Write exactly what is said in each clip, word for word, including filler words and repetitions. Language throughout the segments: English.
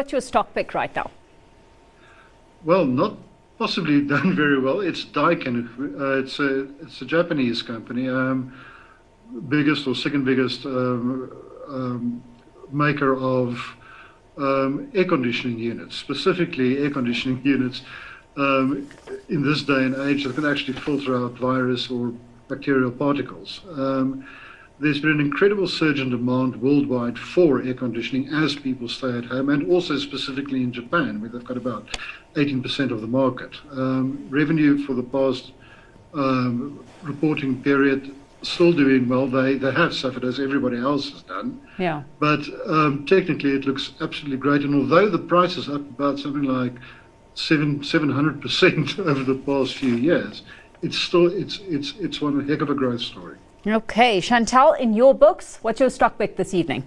What's your stock pick right now? Well, not possibly done very well. It's Daikin. Uh, it's a it's a Japanese company, um, biggest or second biggest um, um, maker of um, air conditioning units, specifically air conditioning units um, in this day and age that can actually filter out virus or bacterial particles. Um, There's been an incredible surge in demand worldwide for air conditioning as people stay at home, and also specifically in Japan, where they've got about eighteen percent of the market. Um, revenue for the past um, reporting period still doing well. They they have suffered as everybody else has done. Yeah. But um, technically, it looks absolutely great. And although the price is up about something like seven seven hundred percent over the past few years, it's still it's it's it's one heck of a growth story. Okay, Chantal, in your books, what's your stock pick this evening?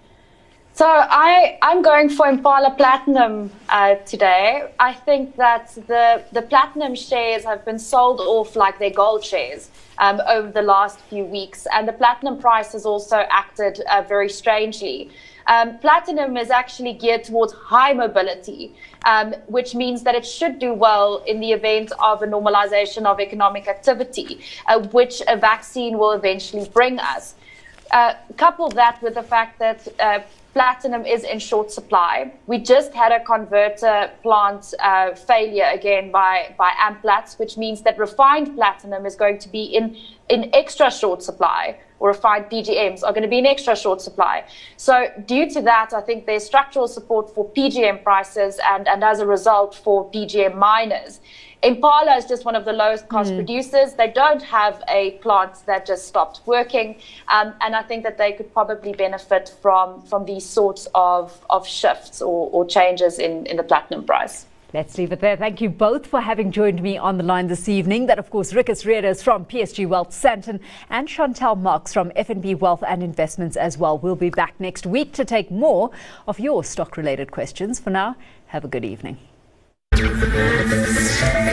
So I, I'm going for Impala Platinum uh, today. I think that the, the Platinum shares have been sold off like their gold shares um, over the last few weeks. And the Platinum price has also acted uh, very strangely. Um, Platinum is actually geared towards high mobility, um, which means that it should do well in the event of a normalization of economic activity, uh, which a vaccine will eventually bring us. Uh, couple that with the fact that uh, Platinum is in short supply. We just had a converter plant uh, failure again by, by Amplats, which means that refined platinum is going to be in, in extra short supply, or refined P G Ms are going to be in extra short supply. So due to that, I think there's structural support for P G M prices and, and as a result for P G M miners. Impala is just one of the lowest cost mm. producers. They don't have a plant that just stopped working. Um, and I think that they could probably benefit from, from these sorts of, of shifts or, or changes in, in the platinum price. Let's leave it there. Thank you both for having joined me on the line this evening. That, of course, Rikus Readers from P S G Wealth Sandton and Chantal Marx from F N B Wealth and Investments as well. We'll be back next week to take more of your stock-related questions. For now, have a good evening.